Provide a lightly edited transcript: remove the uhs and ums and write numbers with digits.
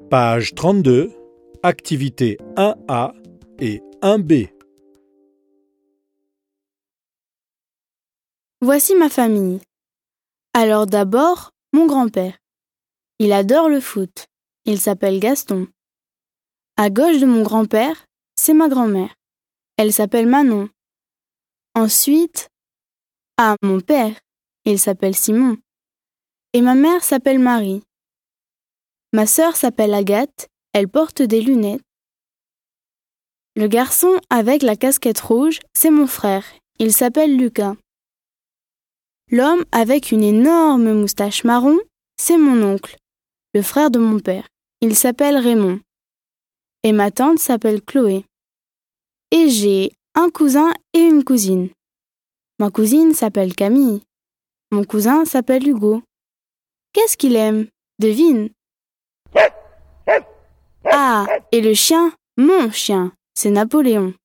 Page 32, activités 1A et 1B. Voici ma famille. Alors d'abord, mon grand-père. Il adore le foot. Il s'appelle Gaston. À gauche de mon grand-père, c'est ma grand-mère. Elle s'appelle Manon. Ensuite, mon père. Il s'appelle Simon. Et ma mère s'appelle Marie. Ma sœur s'appelle Agathe. Elle porte des lunettes. Le garçon avec la casquette rouge, c'est mon frère. Il s'appelle Lucas. L'homme avec une énorme moustache marron, c'est mon oncle, le frère de mon père. Il s'appelle Raymond. Et ma tante s'appelle Chloé. Et j'ai un cousin et une cousine. Ma cousine s'appelle Camille. Mon cousin s'appelle Hugo. Qu'est-ce qu'il aime? Devine. Ah, et le chien, mon chien, c'est Napoléon.